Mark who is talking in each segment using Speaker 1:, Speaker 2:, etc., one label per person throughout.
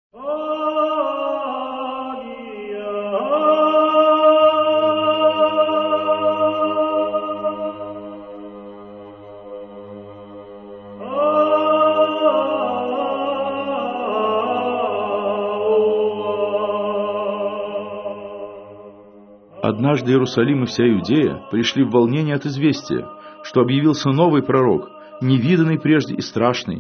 Speaker 1: Однажды Иерусалим и вся Иудея пришли в волнение от известия, что объявился новый пророк, невиданный прежде и страшный.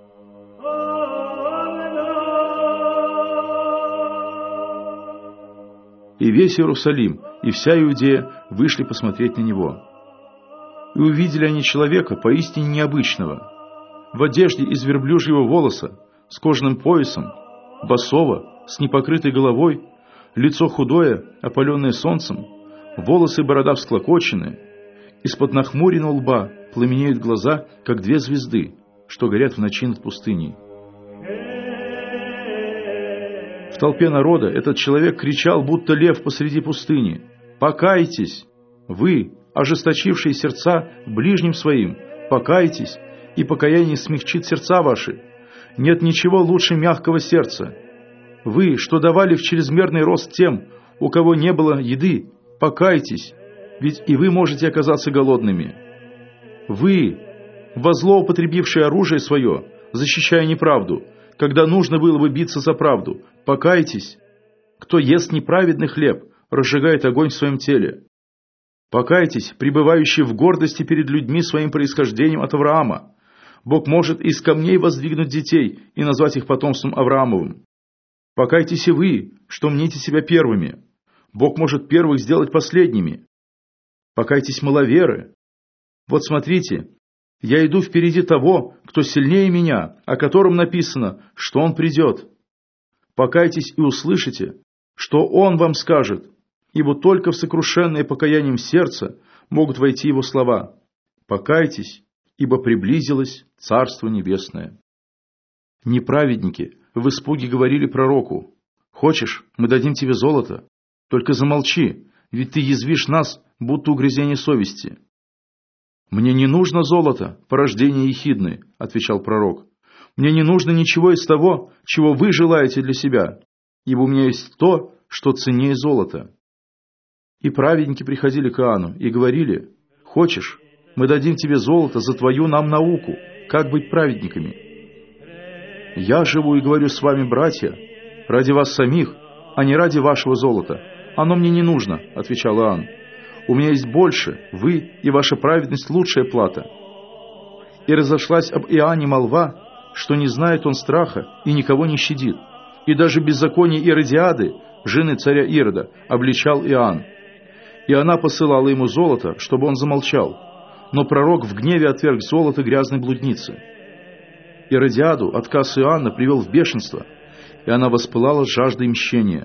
Speaker 1: И весь Иерусалим и вся Иудея вышли посмотреть на него. И увидели они человека поистине необычного, в одежде из верблюжьего волоса, с кожаным поясом, босого, с непокрытой головой, лицо худое, опаленное солнцем, волосы и борода всклокочены, из-под нахмуренного лба пламенеют глаза, как две звезды, что горят в ночи над пустыней. В толпе народа этот человек кричал, будто лев посреди пустыни: «Покайтесь! Вы, ожесточившие сердца ближним своим, покайтесь, и покаяние смягчит сердца ваши. Нет ничего лучше мягкого сердца. Вы, что давали в чрезмерный рост тем, у кого не было еды, покайтесь, ведь и вы можете оказаться голодными. Вы, во зло употребившие оружие свое, защищая неправду, когда нужно было бы биться за правду, покайтесь. Кто ест неправедный хлеб, разжигает огонь в своем теле. Покайтесь, пребывающие в гордости перед людьми своим происхождением от Авраама. Бог может из камней воздвигнуть детей и назвать их потомством Авраамовым. Покайтесь и вы, что мните себя первыми. Бог может первых сделать последними. Покайтесь, маловеры. Вот смотрите, я иду впереди того, кто сильнее меня, о котором написано, что он придет. Покайтесь и услышите, что он вам скажет, ибо только в сокрушенное покаянием сердца могут войти его слова. Покайтесь, ибо приблизилось Царство Небесное. Неправедники в испуге говорили пророку: «Хочешь, мы дадим тебе золото? Только замолчи, ведь ты язвишь нас, будто угрызение совести». «Мне не нужно золото, порождение ехидны», — отвечал пророк. «Мне не нужно ничего из того, чего вы желаете для себя, ибо у меня есть то, что ценнее золота». И праведники приходили к Иоанну и говорили: «Хочешь, мы дадим тебе золото за твою нам науку, как быть праведниками?» «Я живу и говорю с вами, братья, ради вас самих, а не ради вашего золота. Оно мне не нужно», — отвечал Иоанн. «У меня есть больше, вы и ваша праведность лучшая плата». И разошлась об Иоанне молва, что не знает он страха и никого не щадит. И даже беззаконие Иродиады, жены царя Ирода, обличал Иоанн. И она посылала ему золото, чтобы он замолчал. Но пророк в гневе отверг золото грязной блудницы. Иродиаду отказ Иоанна привел в бешенство, и она воспылала жаждой мщения.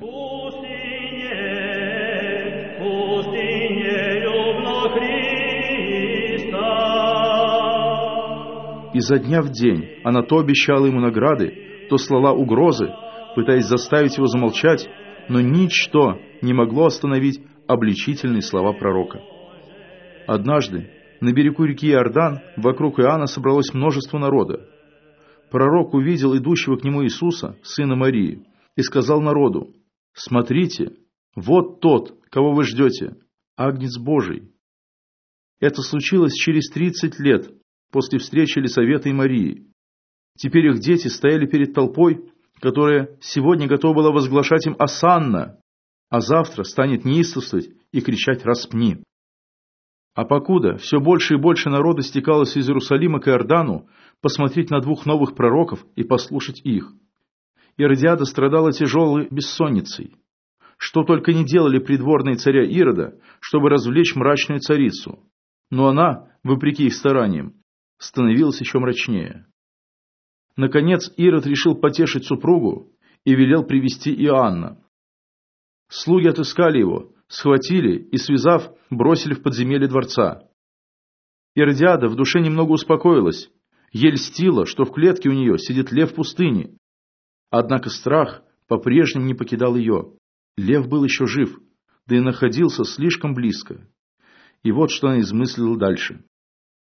Speaker 1: Изо дня в день она то обещала ему награды, то слала угрозы, пытаясь заставить его замолчать, но ничто не могло остановить обличительные слова пророка. Однажды на берегу реки Иордан вокруг Иоанна собралось множество народа. Пророк увидел идущего к нему Иисуса, сына Марии, и сказал народу: «Смотрите, вот тот, кого вы ждете, Агнец Божий». Это случилось через 30 лет после встречи Елисавета и Марии. Теперь их дети стояли перед толпой, которая сегодня готова была возглашать им «Осанна», а завтра станет неистовствовать и кричать «Распни». А покуда все больше и больше народа стекалось из Иерусалима к Иордану посмотреть на двух новых пророков и послушать их. Иродиада страдала тяжелой бессонницей. Что только не делали придворные царя Ирода, чтобы развлечь мрачную царицу. Но она, вопреки их стараниям, становилась еще мрачнее. Наконец Ирод решил потешить супругу и велел привести Иоанна. Слуги отыскали его, схватили и, связав, бросили в подземелье дворца. Иродиада в душе немного успокоилась, ей льстило, что в клетке у нее сидит лев пустыни. Однако страх по-прежнему не покидал ее. Лев был еще жив, да и находился слишком близко. И вот что она измыслила дальше.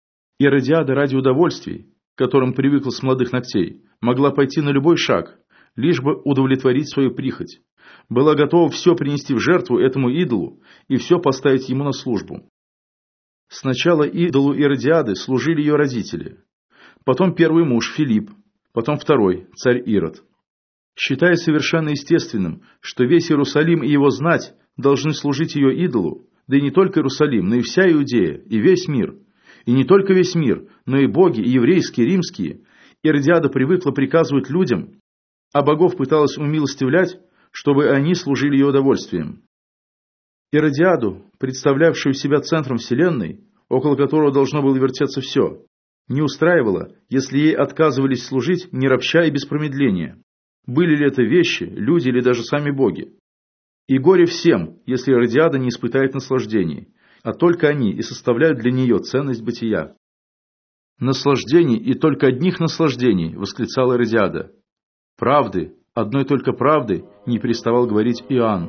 Speaker 1: Иродиада ради удовольствий, к которым привыкла с молодых ногтей, могла пойти на любой шаг, лишь бы удовлетворить свою прихоть. Была готова все принести в жертву этому идолу и все поставить ему на службу. Сначала идолу Иродиады служили ее родители, потом первый муж Филипп, потом второй, царь Ирод. Считая совершенно естественным, что весь Иерусалим и его знать должны служить ее идолу, да и не только Иерусалим, но и вся Иудея, и весь мир, и не только весь мир, но и боги, и еврейские, и римские, Иродиада привыкла приказывать людям, а богов пыталась умилостивлять, чтобы они служили ее удовольствием. Иродиаду, представлявшую себя центром вселенной, около которого должно было вертеться все, не устраивало, если ей отказывались служить, не ропща и без промедления. Были ли это вещи, люди или даже сами боги? И горе всем, если Иродиада не испытает наслаждений, а только они и составляют для нее ценность бытия. «Наслаждений и только одних наслаждений!» — восклицала Иродиада. «Правды, одной только правды!» — не переставал говорить Иоанн.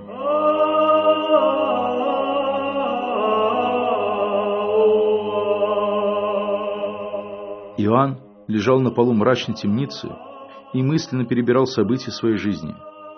Speaker 1: Иоанн лежал на полу мрачной темницы и мысленно перебирал события своей жизни.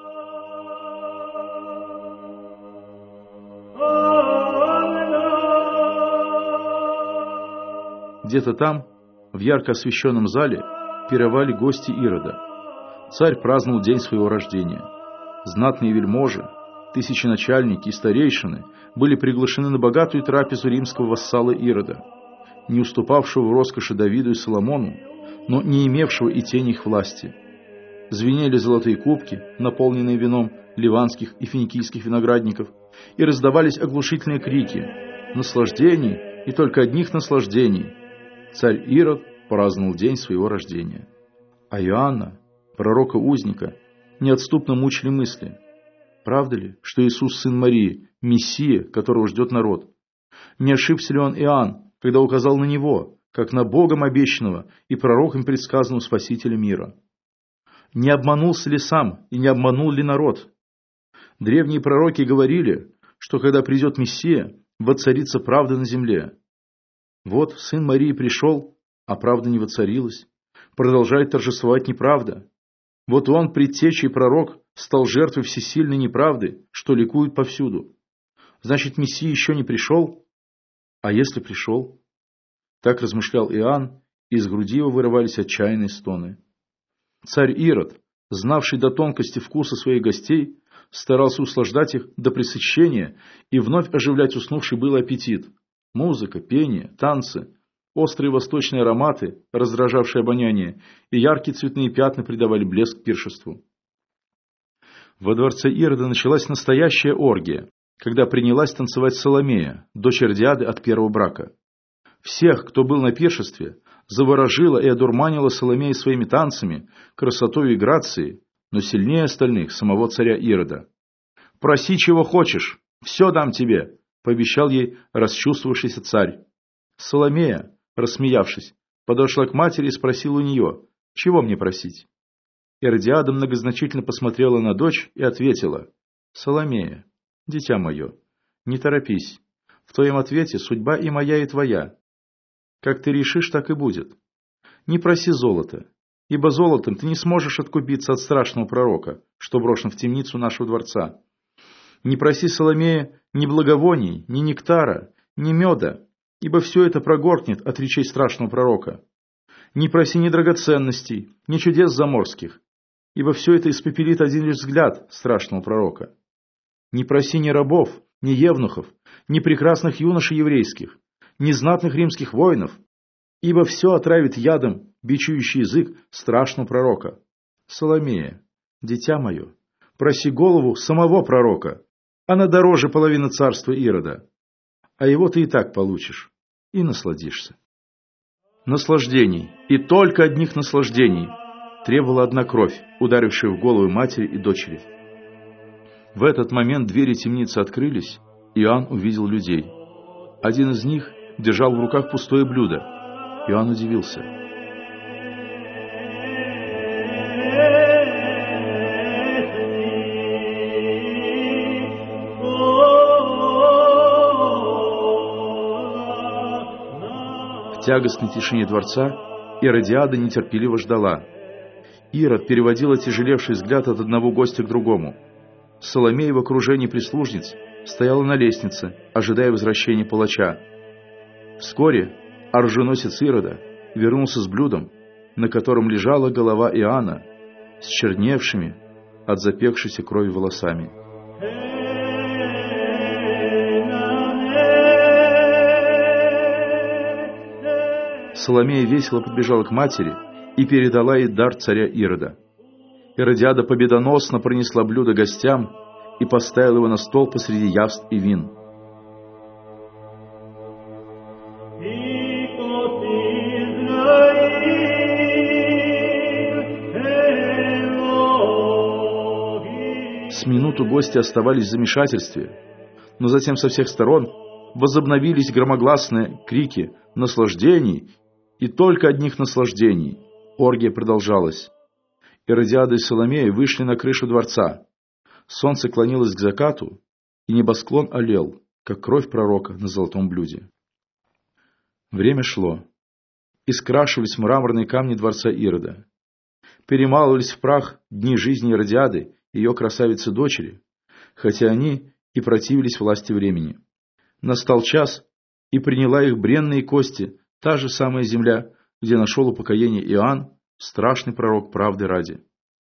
Speaker 1: Где-то там, в ярко освещенном зале, пировали гости Ирода. Царь праздновал день своего рождения. Знатные вельможи, тысяченачальники и старейшины были приглашены на богатую трапезу римского вассала Ирода, не уступавшего в роскоши Давиду и Соломону, но не имевшего и тени их власти. Звенели золотые кубки, наполненные вином ливанских и финикийских виноградников, и раздавались оглушительные крики: «Наслаждений и только одних наслаждений!» Царь Ирод праздновал день своего рождения. А Иоанна, пророка-узника, неотступно мучили мысли: правда ли, что Иисус, сын Марии, Мессия, которого ждет народ? Не ошибся ли он Иоанн, когда указал на него, как на Богом обещанного и пророком предсказанного Спасителя мира? Не обманулся ли сам и не обманул ли народ? Древние пророки говорили, что когда придет Мессия, воцарится правда на земле. Вот сын Марии пришел, а правда не воцарилась. Продолжает торжествовать неправда. Вот он, предтеча и пророк, стал жертвой всесильной неправды, что ликует повсюду. Значит, Мессия еще не пришел? А если пришел? Так размышлял Иоанн, и из груди его вырывались отчаянные стоны. Царь Ирод, знавший до тонкости вкуса своих гостей, старался услаждать их до пресыщения и вновь оживлять уснувший был аппетит. Музыка, пение, танцы, острые восточные ароматы, раздражавшие обоняние, и яркие цветные пятна придавали блеск пиршеству. Во дворце Ирода началась настоящая оргия, когда принялась танцевать Соломея, дочь Иродиады от первого брака. Всех, кто был на пиршестве, заворожила и одурманила Соломея своими танцами, красотой и грацией, но сильнее остальных самого царя Ирода. «Проси, чего хочешь, все дам тебе», — пообещал ей расчувствовавшийся царь. Соломея, рассмеявшись, подошла к матери и спросила у нее: «Чего мне просить?» Иродиада многозначительно посмотрела на дочь и ответила: «Соломея, дитя мое, не торопись, в твоем ответе судьба и моя, и твоя. Как ты решишь, так и будет. Не проси золота, ибо золотом ты не сможешь откупиться от страшного пророка, что брошен в темницу нашего дворца. Не проси, Соломея, ни благовоний, ни нектара, ни меда, ибо все это прогоркнет от речей страшного пророка. Не проси ни драгоценностей, ни чудес заморских, ибо все это испепелит один лишь взгляд страшного пророка. Не проси ни рабов, ни евнухов, ни прекрасных юношей еврейских, ни знатных римских воинов, ибо все отравит ядом бичующий язык страшного пророка. Соломея, дитя мое, проси голову самого пророка, она дороже половины царства Ирода, а его ты и так получишь, и насладишься». Наслаждений, и только одних наслаждений, требовала одна кровь, ударившая в голову матери и дочери. В этот момент двери темницы открылись, и Иоанн увидел людей. Один из них держал в руках пустое блюдо. Иоанн удивился. В тягостной тишине дворца Иродиада нетерпеливо ждала. Ирод переводил отяжелевший взгляд от одного гостя к другому. Соломея в окружении прислужниц стояла на лестнице, ожидая возвращения палача. Вскоре оруженосец Ирода вернулся с блюдом, на котором лежала голова Иоанна с черневшими от запекшейся крови волосами. Соломея весело подбежала к матери и передала ей дар царя Ирода. Иродиада победоносно пронесла блюдо гостям и поставила его на стол посреди явств и вин. С минуту гости оставались в замешательстве, но затем со всех сторон возобновились громогласные крики наслаждений и только одних наслаждений. Оргия продолжалась. Иродиада и Соломея вышли на крышу дворца. Солнце клонилось к закату, и небосклон олел, как кровь пророка на золотом блюде. Время шло. Искрашивались мраморные камни дворца Ирода. Перемалывались в прах дни жизни Иродиады и ее красавицы-дочери, хотя они и противились власти времени. Настал час, и приняла их бренные кости та же самая земля, где нашел упокоение Иоанн, страшный пророк правды ради.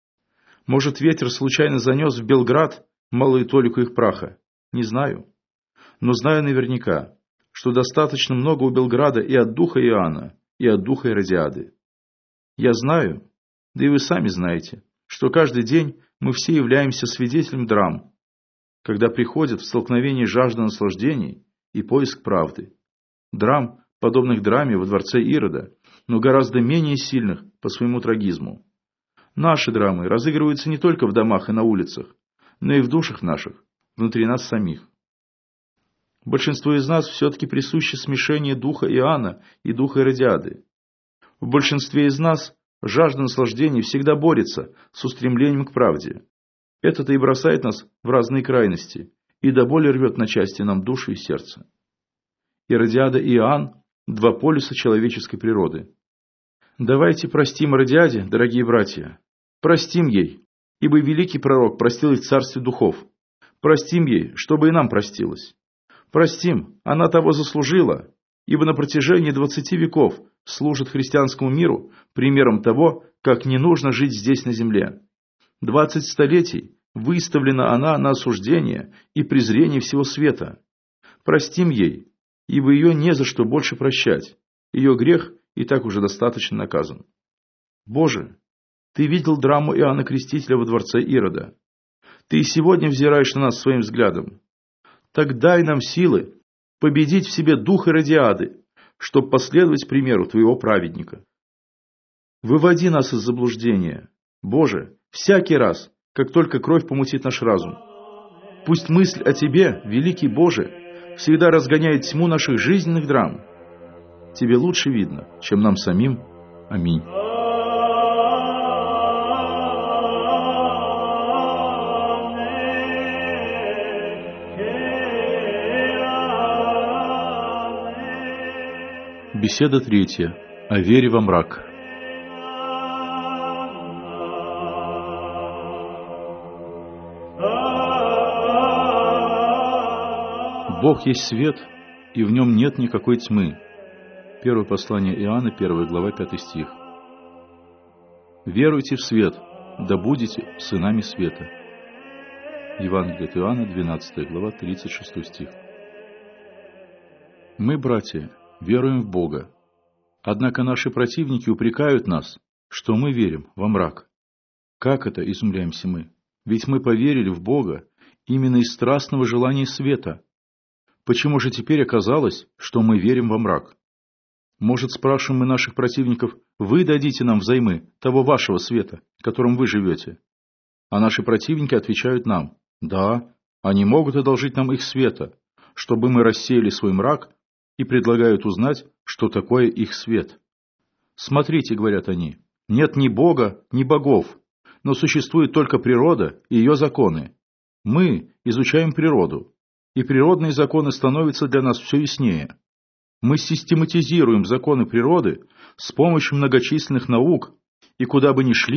Speaker 1: Может, ветер случайно занес в Белград малую толику их праха? Не знаю. Но знаю наверняка, что достаточно много у Белграда и от духа Иоанна, и от духа Иродиады. Я знаю, да и вы сами знаете, что каждый день мы все являемся свидетелем драм, когда приходит в столкновение жажда наслаждений и поиск правды. Драм, подобных драме во дворце Ирода, но гораздо менее сильных по своему трагизму. Наши драмы разыгрываются не только в домах и на улицах, но и в душах наших, внутри нас самих. Большинству из нас все-таки присуще смешение духа Иоанна и духа Иродиады. В большинстве из нас жажда наслаждений всегда борется с устремлением к правде. Это-то и бросает нас в разные крайности, и до боли рвет на части нам душу и сердце. Иродиада и Иоанн – два полюса человеческой природы. Давайте простим Иродиаде, дорогие братья. Простим ей, ибо великий пророк простил ей в царстве духов. Простим ей, чтобы и нам простилось. Простим, она того заслужила, ибо на протяжении 20 веков служит христианскому миру примером того, как не нужно жить здесь на земле. 20 столетий выставлена она на осуждение и презрение всего света. Простим ей, ибо ее не за что больше прощать. Ее грех и так уже достаточно наказан. Боже, Ты видел драму Иоанна Крестителя во дворце Ирода. Ты и сегодня взираешь на нас своим взглядом. Так дай нам силы победить в себе дух Иродиады, чтобы последовать примеру Твоего праведника. Выводи нас из заблуждения, Боже, всякий раз, как только кровь помутит наш разум. Пусть мысль о Тебе, великий Боже, всегда разгоняет тьму наших жизненных драм. Тебе лучше видно, чем нам самим. Аминь. Беседа 3. О вере во мрак. Бог есть свет, и в нем нет никакой тьмы. Первое послание Иоанна, 1 глава, 5 стих. Веруйте в свет, да будете сынами света. Евангелие от Иоанна, 12 глава, 36 стих. Мы, братья, веруем в Бога. Однако наши противники упрекают нас, что мы верим во мрак. Как это, изумляемся мы? Ведь мы поверили в Бога именно из страстного желания света. Почему же теперь оказалось, что мы верим во мрак? Может, спрашиваем мы наших противников, вы дадите нам взаймы того вашего света, которым вы живете? А наши противники отвечают нам, да, они могут одолжить нам их света, чтобы мы рассеяли свой мрак, и предлагают узнать, что такое их свет. Смотрите, говорят они, нет ни Бога, ни богов, но существует только природа и ее законы. Мы изучаем природу, и природные законы становятся для нас все яснее. Мы систематизируем законы природы с помощью многочисленных наук, и куда бы ни шли,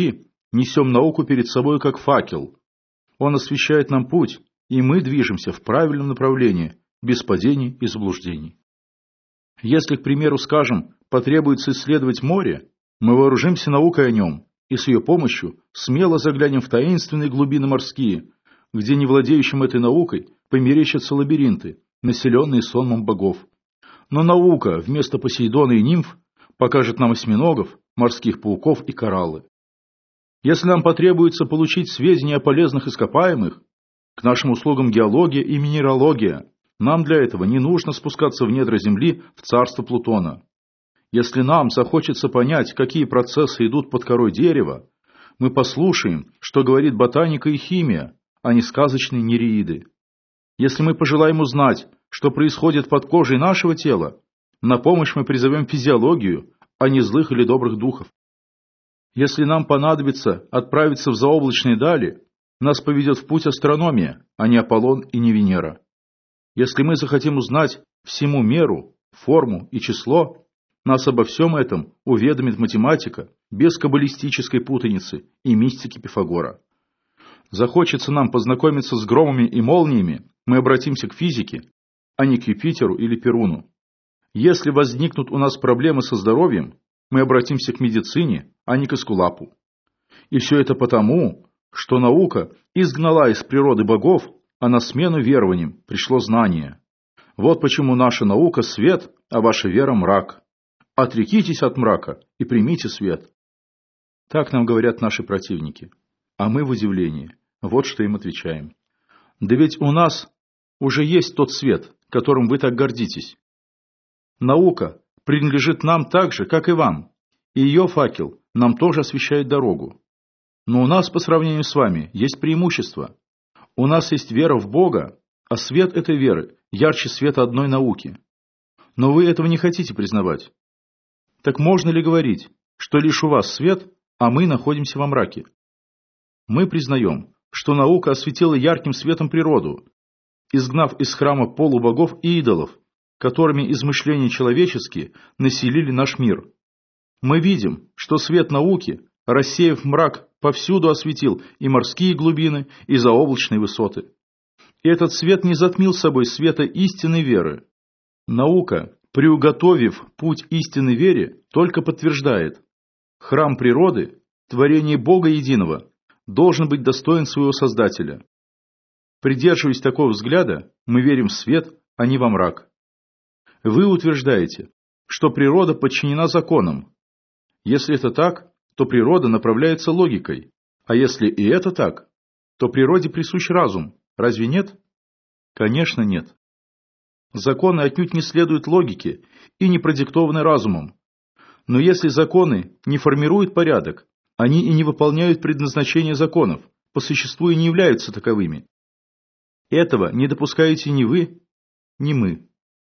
Speaker 1: несем науку перед собой как факел. Он освещает нам путь, и мы движемся в правильном направлении, без падений и заблуждений. Если, к примеру, скажем, потребуется исследовать море, мы вооружимся наукой о нем, и с ее помощью смело заглянем в таинственные глубины морские, где не владеющим этой наукой померещатся лабиринты, населенные сонмом богов. Но наука вместо Посейдона и нимф покажет нам осьминогов, морских пауков и кораллы. Если нам потребуется получить сведения о полезных ископаемых, к нашим услугам геология и минералогия. Нам для этого не нужно спускаться в недра Земли в царство Плутона. Если нам захочется понять, какие процессы идут под корой дерева, мы послушаем, что говорит ботаника и химия, а не сказочные нереиды. Если мы пожелаем узнать, что происходит под кожей нашего тела, на помощь мы призовем физиологию, а не злых или добрых духов. Если нам понадобится отправиться в заоблачные дали, нас поведет в путь астрономия, а не Аполлон и не Венера. Если мы захотим узнать всему меру, форму и число, нас обо всем этом уведомит математика без каббалистической путаницы и мистики Пифагора. Захочется нам познакомиться с громами и молниями, мы обратимся к физике, а не к Юпитеру или Перуну. Если возникнут у нас проблемы со здоровьем, мы обратимся к медицине, а не к Эскулапу. И все это потому, что наука изгнала из природы богов, а на смену верованиям пришло знание. Вот почему наша наука – свет, а ваша вера – мрак. Отрекитесь от мрака и примите свет. Так нам говорят наши противники. А мы в удивлении. Вот что им отвечаем. Да ведь у нас уже есть тот свет, которым вы так гордитесь. Наука принадлежит нам так же, как и вам, и ее факел нам тоже освещает дорогу. Но у нас по сравнению с вами есть преимущество. У нас есть вера в Бога, а свет этой веры ярче света одной науки. Но вы этого не хотите признавать. Так можно ли говорить, что лишь у вас свет, а мы находимся во мраке? Мы признаем, что наука осветила ярким светом природу, изгнав из храма полубогов и идолов, которыми измышления человеческие населили наш мир. Мы видим, что свет науки, рассеяв мрак, повсюду осветил и морские глубины, и заоблачные высоты. И этот свет не затмил собой света истинной веры. Наука, приуготовив путь истинной вере, только подтверждает: храм природы, творение Бога единого, должен быть достоин своего Создателя. Придерживаясь такого взгляда, мы верим в свет, а не во мрак. Вы утверждаете, что природа подчинена законам. Если это так, то природа направляется логикой, а если и это так, то природе присущ разум. Разве нет? Конечно, нет. Законы отнюдь не следуют логике и не продиктованы разумом. Но если законы не формируют порядок, они и не выполняют предназначение законов, по существу и не являются таковыми. Этого не допускаете ни вы, ни мы.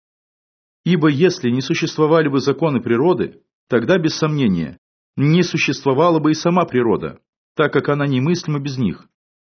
Speaker 1: Ибо если не существовали бы законы природы, тогда, без сомнения, не существовала бы и сама природа, так как она немыслима без них.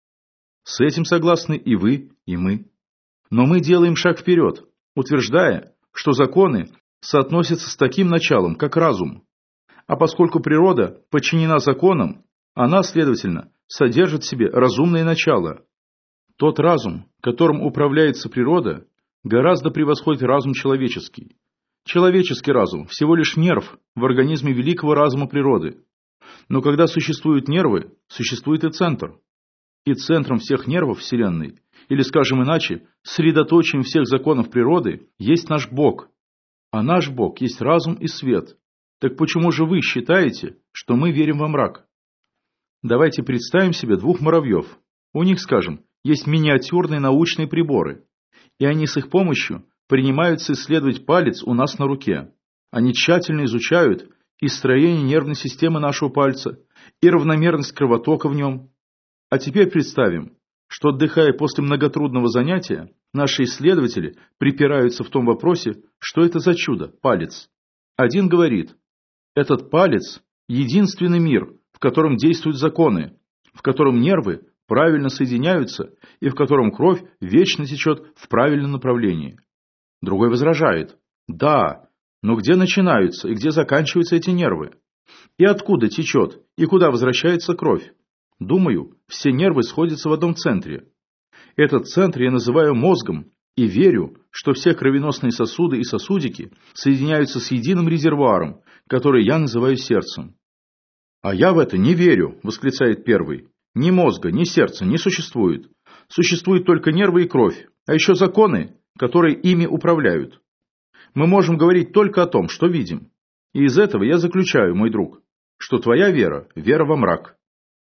Speaker 1: С этим согласны и вы, и мы. Но мы делаем шаг вперед, утверждая, что законы соотносятся с таким началом, как разум. А поскольку природа подчинена законам, она, следовательно, содержит в себе разумное начало. Тот разум, которым управляется природа, гораздо превосходит разум человеческий. Человеческий разум – всего лишь нерв в организме великого разума природы. Но когда существуют нервы, существует и центр. И центром всех нервов Вселенной, или, скажем иначе, средоточием всех законов природы, есть наш Бог. А наш Бог есть разум и свет. Так почему же вы считаете, что мы верим во мрак? Давайте представим себе двух муравьев. У них, скажем, есть миниатюрные научные приборы, и они с их помощью принимаются исследовать палец у нас на руке. Они тщательно изучают и строение нервной системы нашего пальца, и равномерность кровотока в нем. А теперь представим, что, отдыхая после многотрудного занятия, наши исследователи припираются в том вопросе, что это за чудо – палец. Один говорит: этот палец – единственный мир, в котором действуют законы, в котором нервы правильно соединяются и в котором кровь вечно течет в правильном направлении. Другой возражает: да, но где начинаются и где заканчиваются эти нервы? И откуда течет и куда возвращается кровь? Думаю, все нервы сходятся в одном центре. Этот центр я называю мозгом и верю, что все кровеносные сосуды и сосудики соединяются с единым резервуаром, который я называю сердцем. «А я в это не верю», – восклицает первый. «Ни мозга, ни сердца не существует. Существуют только нервы и кровь, а еще законы, которые ими управляют. Мы можем говорить только о том, что видим. И из этого я заключаю, мой друг, что твоя вера – вера во мрак».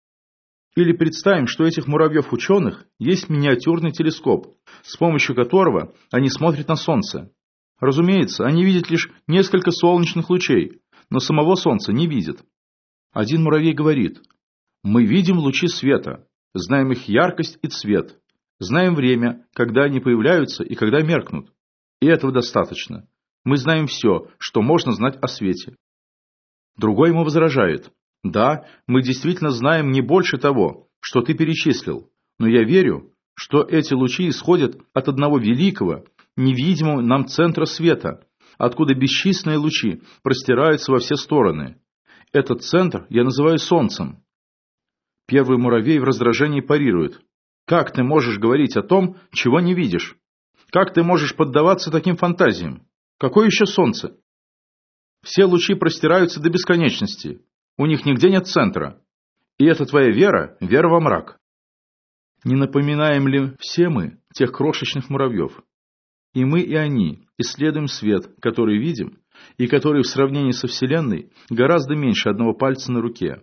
Speaker 1: Или представим, что у этих муравьев-ученых есть миниатюрный телескоп, с помощью которого они смотрят на Солнце. Разумеется, они видят лишь несколько солнечных лучей, но самого Солнца не видят. Один муравей говорит: «Мы видим лучи света, знаем их яркость и цвет, знаем время, когда они появляются и когда меркнут. И этого достаточно. Мы знаем все, что можно знать о свете». Другой ему возражает: «Да, мы действительно знаем не больше того, что ты перечислил, но я верю, что эти лучи исходят от одного великого, невидимого нам центра света, откуда бесчисленные лучи простираются во все стороны. Этот центр я называю Солнцем». Первый муравей в раздражении парирует: «Как ты можешь говорить о том, чего не видишь? Как ты можешь поддаваться таким фантазиям? Какое еще Солнце? Все лучи простираются до бесконечности. У них нигде нет центра. И это твоя вера – вера во мрак». Не напоминаем ли все мы тех крошечных муравьев? И мы, и они исследуем свет, который видим, и который в сравнении со Вселенной гораздо меньше одного пальца на руке.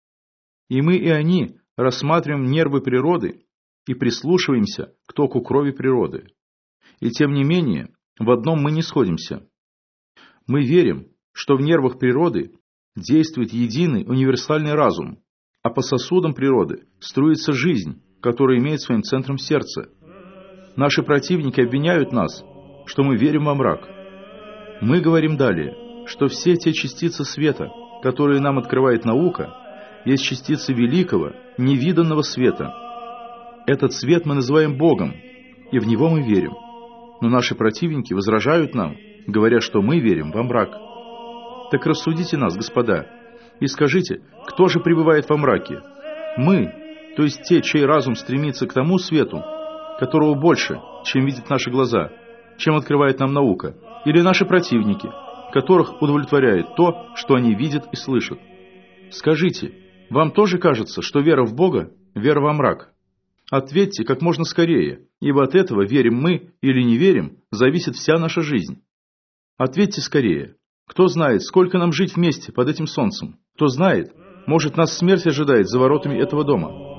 Speaker 1: И мы, и они рассматриваем нервы природы и прислушиваемся к току крови природы. И тем не менее, в одном мы не сходимся. Мы верим, что в нервах природы действует единый универсальный разум, а по сосудам природы струится жизнь, которая имеет своим центром сердце. Наши противники обвиняют нас, что мы верим во мрак. Мы говорим далее, что все те частицы света, которые нам открывает наука, есть частицы великого, невиданного света. Этот свет мы называем Богом, и в него мы верим. Но наши противники возражают нам, говоря, что мы верим во мрак. Так рассудите нас, господа, и скажите, кто же пребывает во мраке? Мы, то есть те, чей разум стремится к тому свету, которого больше, чем видят наши глаза, чем открывает нам наука, или наши противники, которых удовлетворяет то, что они видят и слышат? Скажите, вам тоже кажется, что вера в Бога – вера во мрак? Ответьте как можно скорее, ибо от этого, верим мы или не верим, зависит вся наша жизнь. Ответьте скорее. Кто знает, сколько нам жить вместе под этим солнцем? Кто знает, может, нас смерть ожидает за воротами этого дома?